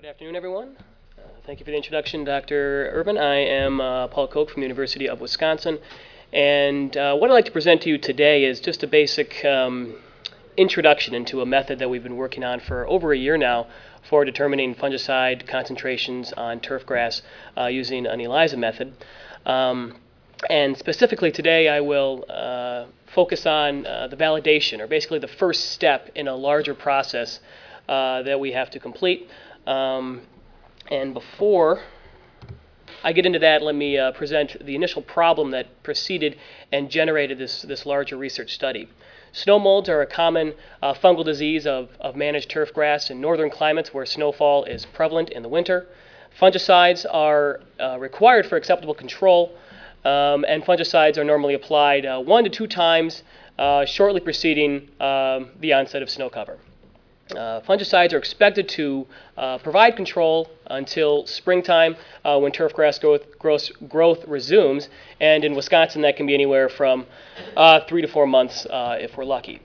Good afternoon, everyone. Thank you for the introduction, Dr. Urban. I am Paul Koch from the University of Wisconsin, and what I'd like to present to you today is just a basic introduction into a method that we've been working on for over a year now for determining fungicide concentrations on turf grass using an ELISA method. And specifically today I will focus on the validation, or basically the first step in a larger process that we have to complete. And before I get into that, let me present the initial problem that preceded and generated this larger research study. Snow molds are a common fungal disease of managed turf grass in northern climates where snowfall is prevalent in the winter. Fungicides are required for acceptable control, and fungicides are normally applied 1 to 2 times shortly preceding the onset of snow cover. Fungicides are expected to provide control until springtime when turf grass growth resumes, and in Wisconsin that can be anywhere from 3 to 4 months if we're lucky.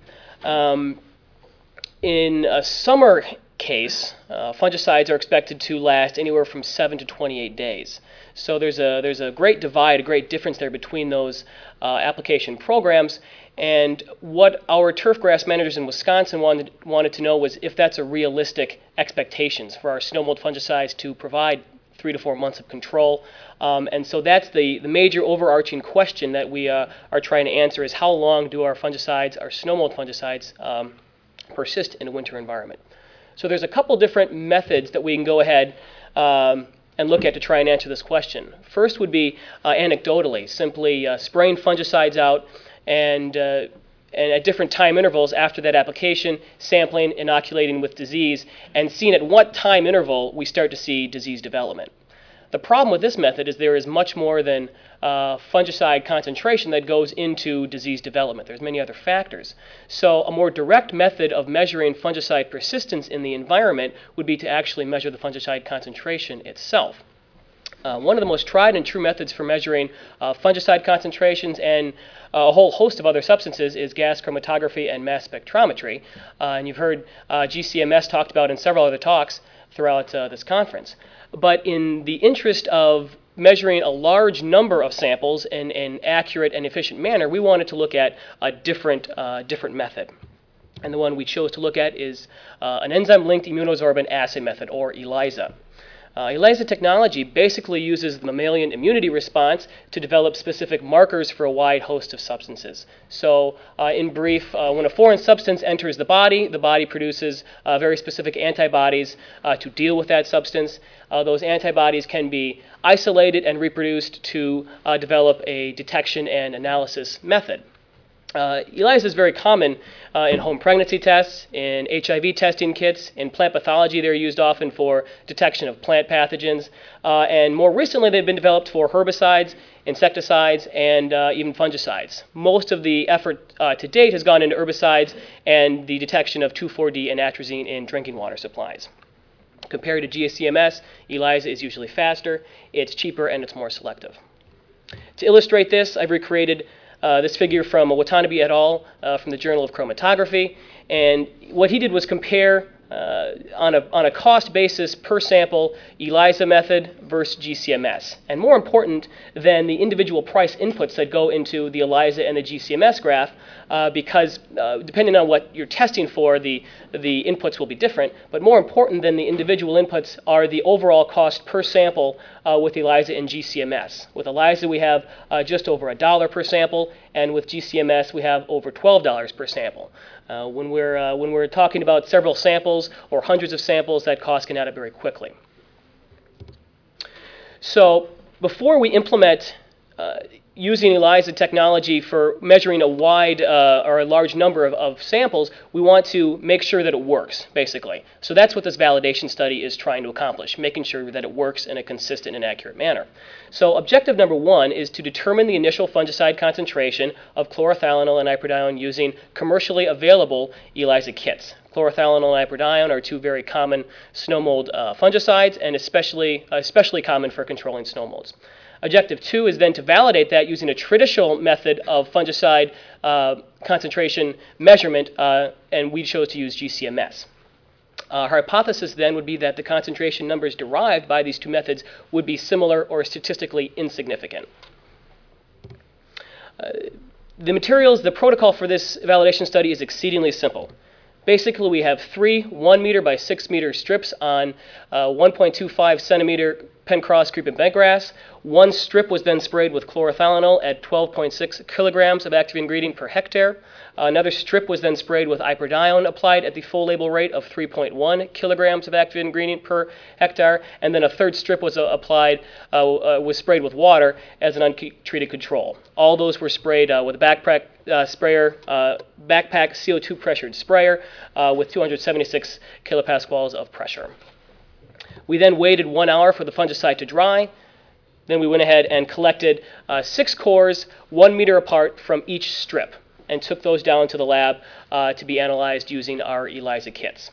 In a summer case, fungicides are expected to last anywhere from 7 to 28 days. So there's a great divide, a great difference there between those application programs. And what our turf grass managers in Wisconsin wanted to know was if that's a realistic expectations for our snow mold fungicides to provide 3 to 4 months of control. And so that's the major overarching question that we are trying to answer is how long do our fungicides, our snow mold fungicides, persist in a winter environment. So there's a couple different methods that we can go ahead and look at to try and answer this question. First would be anecdotally, simply spraying fungicides out and at different time intervals after that application, sampling, inoculating with disease, and seeing at what time interval we start to see disease development. The problem with this method is there is much more than fungicide concentration that goes into disease development. There's many other factors. So a more direct method of measuring fungicide persistence in the environment would be to actually measure the fungicide concentration itself. One of the most tried and true methods for measuring fungicide concentrations and a whole host of other substances is gas chromatography and mass spectrometry. And you've heard GCMS talked about in several other talks throughout this conference. But in the interest of measuring a large number of samples in an accurate and efficient manner, we wanted to look at a different method. And the one we chose to look at is an enzyme-linked immunosorbent assay method, or ELISA. ELISA technology basically uses the mammalian immunity response to develop specific markers for a wide host of substances. So in brief, when a foreign substance enters the body produces very specific antibodies to deal with that substance. Those antibodies can be isolated and reproduced to develop a detection and analysis method. ELISA is very common in home pregnancy tests, in HIV testing kits, in plant pathology. They're used often for detection of plant pathogens, and more recently they've been developed for herbicides, insecticides, and even fungicides. Most of the effort to date has gone into herbicides and the detection of 2,4-D and atrazine in drinking water supplies. Compared to GCMS, ELISA is usually faster, it's cheaper, and it's more selective. To illustrate this, I've recreated this figure from Watanabe et al. From the Journal of Chromatography, and what he did was compare on a cost basis per sample ELISA method versus GCMS. And more important than the individual price inputs that go into the ELISA and the GCMS graph, because depending on what you're testing for, the inputs will be different. But more important than the individual inputs are the overall cost per sample with ELISA and GCMS. With ELISA we have just over $1 per sample, and with GCMS we have over $12 per sample. When we're talking about several samples or hundreds of samples, that cost can add up very quickly. So before we implement using ELISA technology for measuring a wide or a large number of samples, we want to make sure that it works, basically. So that's what this validation study is trying to accomplish, making sure that it works in a consistent and accurate manner. So objective number 1 is to determine the initial fungicide concentration of chlorothalonil and iprodiol using commercially available ELISA kits. Chlorothalonil and iprodiol are 2 very common snow mold fungicides, and especially common for controlling snow molds. Objective 2 is then to validate that using a traditional method of fungicide concentration measurement, and we chose to use GCMS. Our hypothesis then would be that the concentration numbers derived by these two methods would be similar or statistically insignificant. The protocol for this validation study is exceedingly simple. Basically, we have three 1 meter by 6 meter strips on 1.25 centimeter Penncross creeping bentgrass. One strip was then sprayed with chlorothalonil at 12.6 kilograms of active ingredient per hectare. Another strip was then sprayed with iprodione applied at the full label rate of 3.1 kilograms of active ingredient per hectare. And then a third strip was was sprayed with water as an untreated control. All those were sprayed with a backpack CO2 pressured sprayer with 276 kilopascals of pressure. We then waited 1 hour for the fungicide to dry. Then we went ahead and collected 6 cores 1 meter apart from each strip and took those down to the lab to be analyzed using our ELISA kits.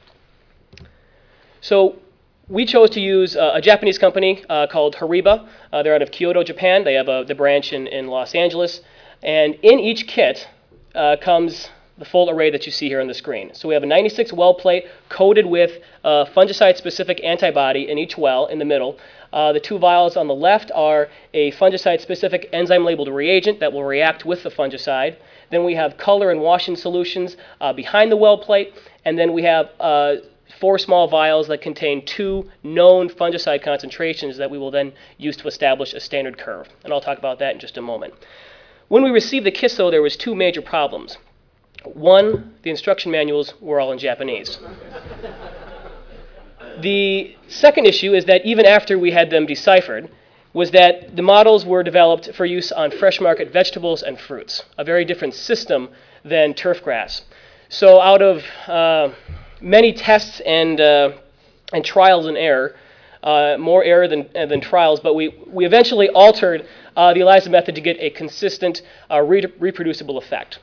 So we chose to use a Japanese company called Horiba. They're out of Kyoto, Japan. They have the branch in Los Angeles. And in each kit comes the full array that you see here on the screen. So we have a 96 well plate coated with a fungicide-specific antibody in each well in the middle. The 2 vials on the left are a fungicide-specific enzyme-labeled reagent that will react with the fungicide. Then we have color and wash-in solutions behind the well plate. And then we have 4 small vials that contain 2 known fungicide concentrations that we will then use to establish a standard curve. And I'll talk about that in just a moment. When we received the kits, though, there was 2 major problems. One, the instruction manuals were all in Japanese. The second issue is that even after we had them deciphered, was that the models were developed for use on fresh market vegetables and fruits, a very different system than turfgrass. So out of many tests and trials and error, more error than trials, but we eventually altered the ELISA method to get a consistent, reproducible effect.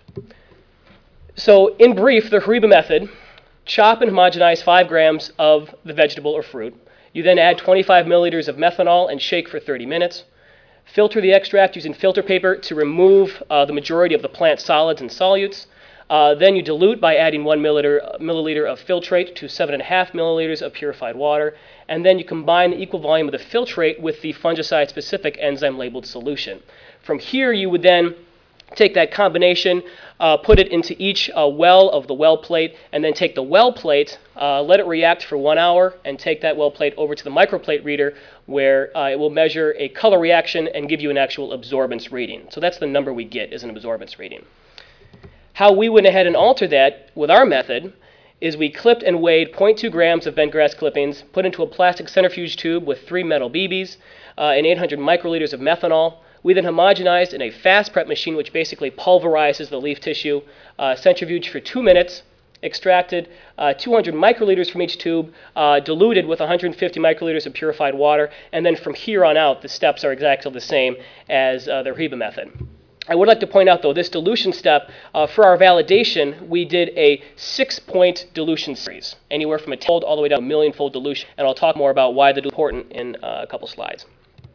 So in brief, the Horiba method, chop and homogenize 5 grams of the vegetable or fruit. You then add 25 milliliters of methanol and shake for 30 minutes. Filter the extract using filter paper to remove the majority of the plant solids and solutes. Then you dilute by adding 1 milliliter of filtrate to 7.5 milliliters of purified water. And then you combine the equal volume of the filtrate with the fungicide-specific enzyme-labeled solution. From here, you would then take that combination, put it into each well of the well plate, and then take the well plate, let it react for 1 hour, and take that well plate over to the microplate reader where it will measure a color reaction and give you an actual absorbance reading. So that's the number we get as an absorbance reading. How we went ahead and altered that with our method is we clipped and weighed 0.2 grams of bentgrass clippings, put into a plastic centrifuge tube with 3 metal BBs and 800 microliters of methanol. We then homogenized in a fast prep machine, which basically pulverizes the leaf tissue, centrifuged for 2 minutes, extracted 200 microliters from each tube, diluted with 150 microliters of purified water, and then from here on out, the steps are exactly the same as the Horiba method. I would like to point out, though, this dilution step, for our validation, we did a 6-point dilution series, anywhere from a 10-fold all the way down to a million-fold dilution, and I'll talk more about why the dilution is important in a couple slides.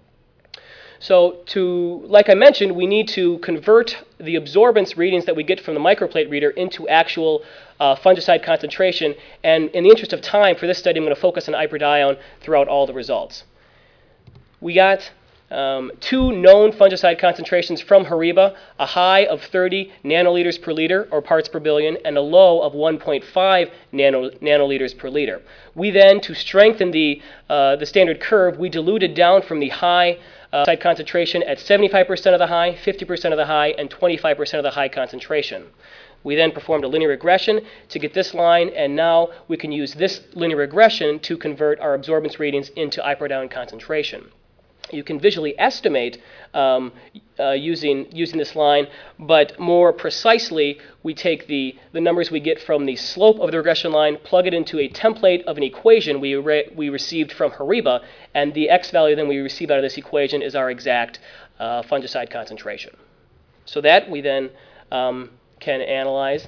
So like I mentioned, we need to convert the absorbance readings that we get from the microplate reader into actual fungicide concentration. And in the interest of time for this study, I'm going to focus on iprodione throughout all the results. We got 2 known fungicide concentrations from Horiba, a high of 30 nanoliters per liter, or parts per billion, and a low of 1.5 nanoliters per liter. We then, to strengthen the standard curve, we diluted down from the high side concentration at 75% of the high, 50% of the high, and 25% of the high concentration. We then performed a linear regression to get this line, and now we can use this linear regression to convert our absorbance readings into iprodione concentration. You can visually estimate using this line, but more precisely, we take the numbers we get from the slope of the regression line, plug it into a template of an equation we received from Horiba, and the x value then we receive out of this equation is our exact fungicide concentration. So that we then can analyze.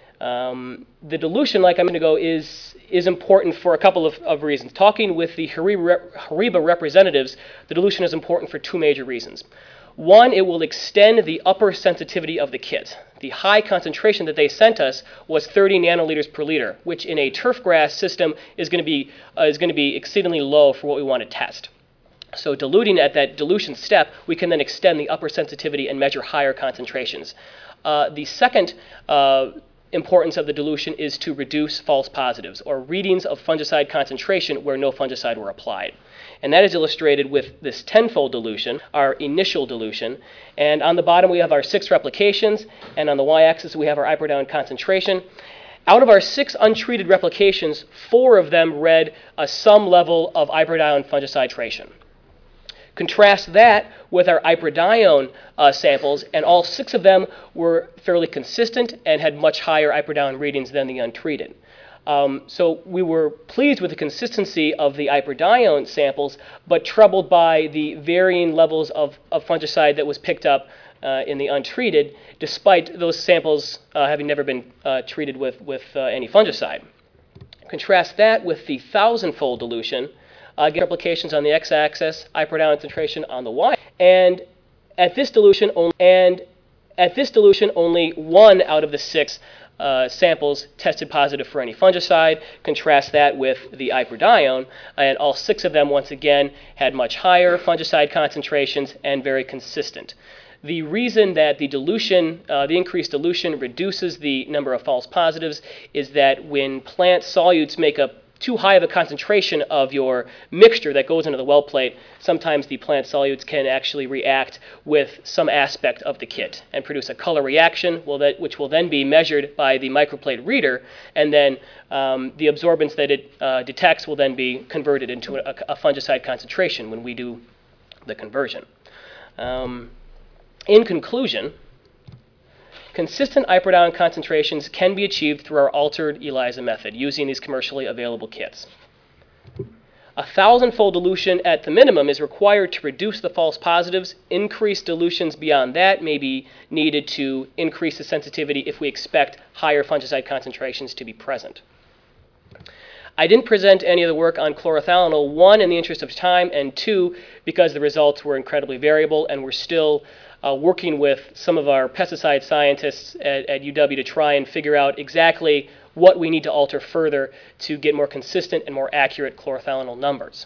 The dilution, like I'm going to go, is important for a couple of reasons. Talking with the Horiba representatives, the dilution is important for 2 major reasons. One, it will extend the upper sensitivity of the kit. The high concentration that they sent us was 30 nanoliters per liter, which in a turf grass system is going to be exceedingly low for what we want to test. So diluting at that dilution step, we can then extend the upper sensitivity and measure higher concentrations. The second importance of the dilution is to reduce false positives, or readings of fungicide concentration where no fungicide were applied. And that is illustrated with this tenfold dilution, our initial dilution. And on the bottom we have our 6 replications, and on the y-axis we have our iprodione concentration. Out of our 6 untreated replications, 4 of them read some level of iprodione fungicide tration. Contrast that with our iprodione samples, and all 6 of them were fairly consistent and had much higher iprodione readings than the untreated. So we were pleased with the consistency of the iprodione samples, but troubled by the varying levels of fungicide that was picked up in the untreated, despite those samples having never been treated with any fungicide. Contrast that with the 1,000-fold dilution. Get replications on the x-axis, iprodione concentration on the y, and at this dilution only 1 out of the 6 samples tested positive for any fungicide. Contrast that with the iprodione, and all 6 of them once again had much higher fungicide concentrations and very consistent. The reason that the dilution, the increased dilution, reduces the number of false positives is that when plant solutes make up too high of a concentration of your mixture that goes into the well plate, sometimes the plant solutes can actually react with some aspect of the kit and produce a color reaction, which will then be measured by the microplate reader, and then the absorbance that it detects will then be converted into a fungicide concentration when we do the conversion. In conclusion, consistent iprodione concentrations can be achieved through our altered ELISA method using these commercially available kits. 1,000-fold dilution at the minimum is required to reduce the false positives. Increased dilutions beyond that may be needed to increase the sensitivity if we expect higher fungicide concentrations to be present. I didn't present any of the work on chlorothalonil, 1, in the interest of time, and 2, because the results were incredibly variable and we're still working with some of our pesticide scientists at UW to try and figure out exactly what we need to alter further to get more consistent and more accurate chlorothalonil numbers.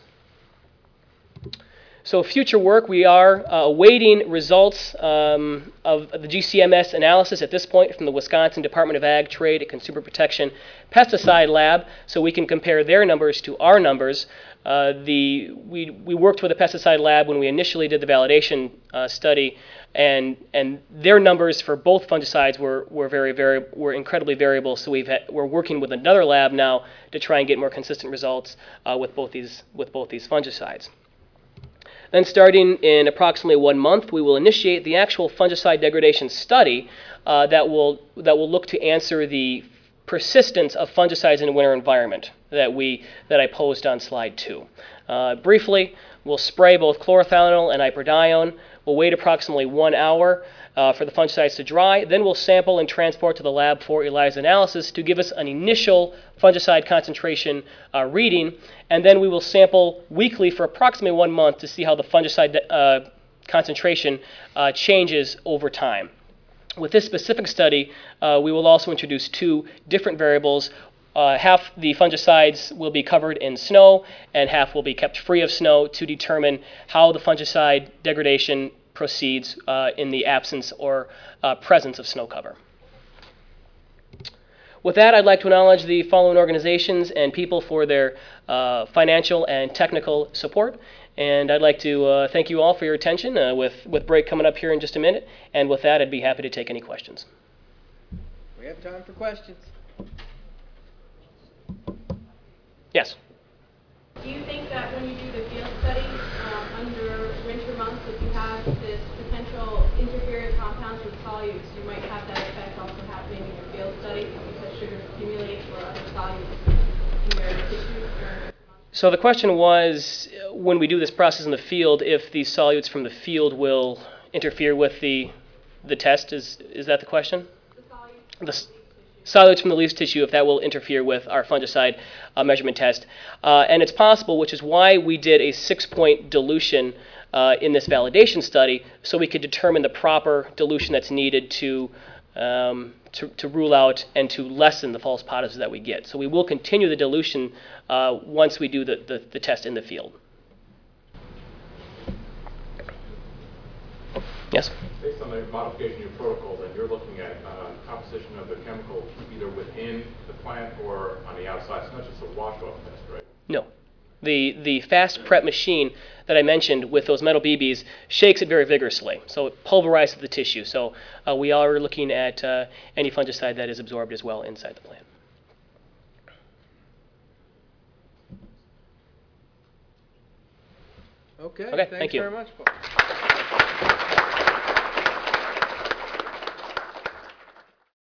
So future work, we are awaiting results of the GCMS analysis at this point from the Wisconsin Department of Ag, Trade, and Consumer Protection Pesticide Lab, so we can compare their numbers to our numbers. We worked with the pesticide lab when we initially did the validation study, and their numbers for both fungicides were incredibly variable. So we're working with another lab now to try and get more consistent results with both these fungicides. Then, starting in approximately 1 month, we will initiate the actual fungicide degradation study that will look to answer the persistence of fungicides in a winter environment that I posed on slide 2. Briefly, we'll spray both chlorothalonil and iprodione. We'll wait approximately 1 hour for the fungicides to dry. Then we'll sample and transport to the lab for ELISA analysis to give us an initial fungicide concentration reading. And then we will sample weekly for approximately 1 month to see how the fungicide concentration changes over time. With this specific study, we will also introduce 2 different variables. Half the fungicides will be covered in snow and half will be kept free of snow to determine how the fungicide degradation proceeds in the absence or presence of snow cover. With that, I'd like to acknowledge the following organizations and people for their financial and technical support. And I'd like to thank you all for your attention with break coming up here in just a minute. And with that, I'd be happy to take any questions. We have time for questions. Yes? Do you think that when you do the field study under winter months, if you have this potential interfering compounds with solutes, you might have that effect also happening in your field study because sugar accumulates for other solutes in your tissues? So the question was, when we do this process in the field, if the solutes from the field will interfere with the test. Is that the question? The solutes from the leaf tissue, if that will interfere with our fungicide measurement test. And it's possible, which is why we did a 6-point dilution in this validation study, so we could determine the proper dilution that's needed to to rule out and to lessen the false positives that we get. So we will continue the dilution once we do the test in the field. Yes? Based on the modification of your protocol, then you're looking at composition of the chemical either within the plant or on the outside. It's not just a wash-off test, right? No. The fast prep machine that I mentioned with those metal BBs shakes it very vigorously. So it pulverizes the tissue. So we are looking at any fungicide that is absorbed as well inside the plant. Okay, Okay, thanks thank you. very much, Paul.